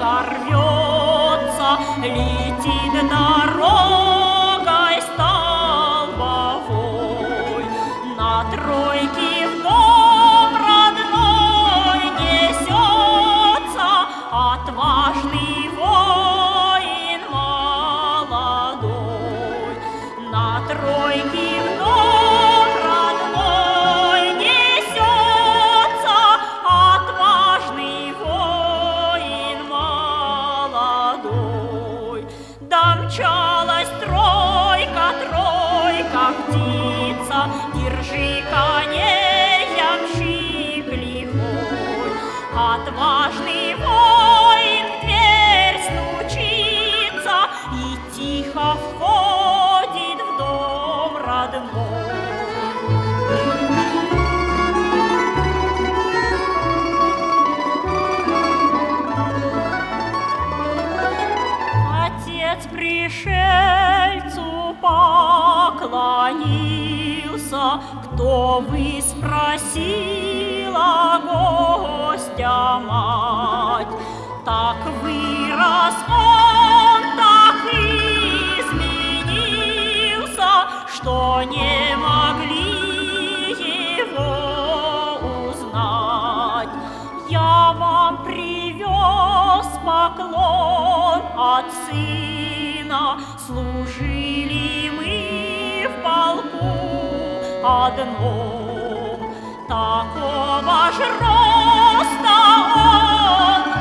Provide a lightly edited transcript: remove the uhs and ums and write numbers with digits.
рвется, летит дорогой столбовой. На тройке в дом родной несется отважный воин молодой. На тройке в дом родной несется отважный воин молодой. Домчалась тройка, тройка, птица, держи коней, ямщик лихой. Отважный воин в дверь стучится и тихо входит в дом родной. Отец пришельцу поклонился. Кто вы, спросила гостя мать. Так вырос он, так изменился, что не могли его узнать. Я вам привез поклон от сына, служили мы в полку одном. Такого ж роста он